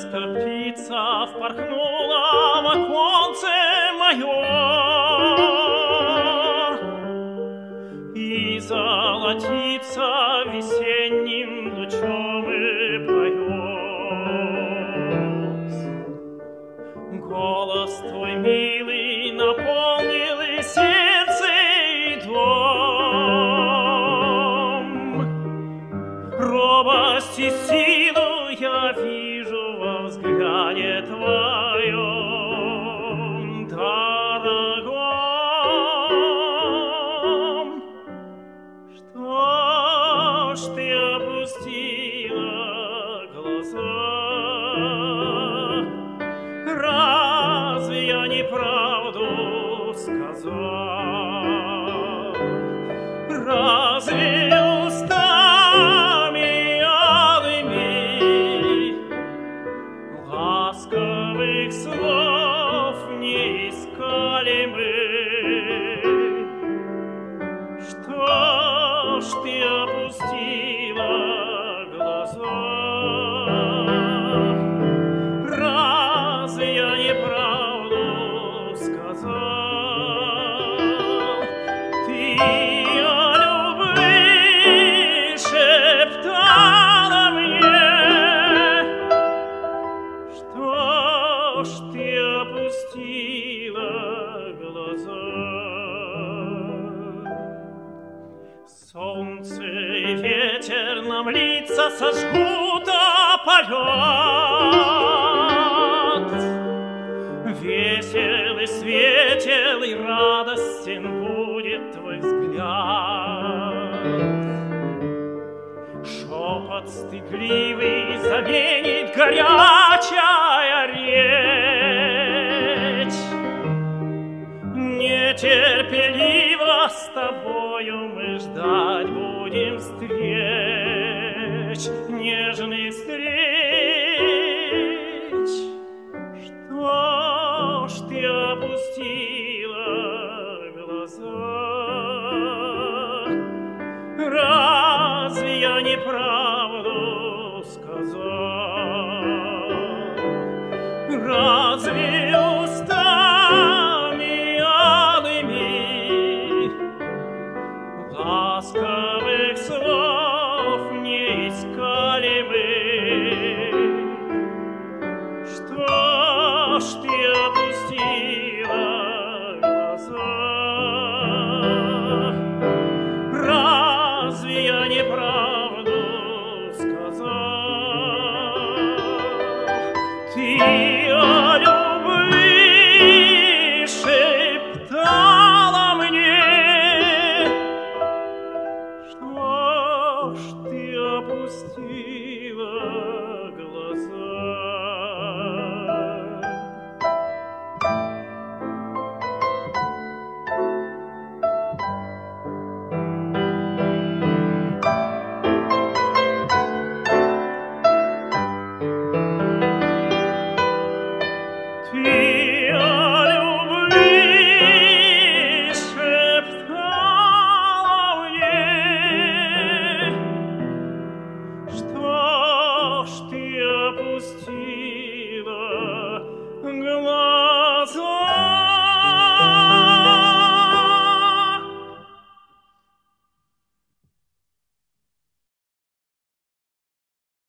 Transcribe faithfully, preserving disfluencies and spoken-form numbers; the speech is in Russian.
что птица впорхнула в оконце мое и золотится весенним лучом и поет. Голос твой милый наполнил и сердце, и дом. Робость и силу я вижу во взгляде твоем, дорогом. Что ж ты опустила глаза? Разве я неправду сказал? Разве устами алыми ласковых слов не искали мы? Что ж ты опустила глаза? Разве я неправду сказал? Ты о любви шептала мне. Что ж ты опустила глаза? Солнце и ветер нам лица сожгут, опалят. Весел и светел и радостен будет твой взгляд. Шепот стыдливый заменит горячая речь. Нетерпеливо с тобою мы ждать будем встреч, нежных встреч. Что ж ты опустила глаза? Разве я неправду сказал? Разве устами алыми ласковых слов не искали мы? Что ж ты опустила глаза? Разве я неправду сказал? Ты о любви шептала мне. Что ж ты опустила глаза? Ты о любви шептала мне. Что ж ты опустила глаза?